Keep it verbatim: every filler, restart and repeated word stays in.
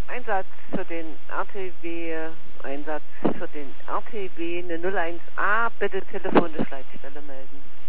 Einsatz für den R T W, Einsatz für den R T W, eine null eins A, bitte telefonisch Leitstelle melden.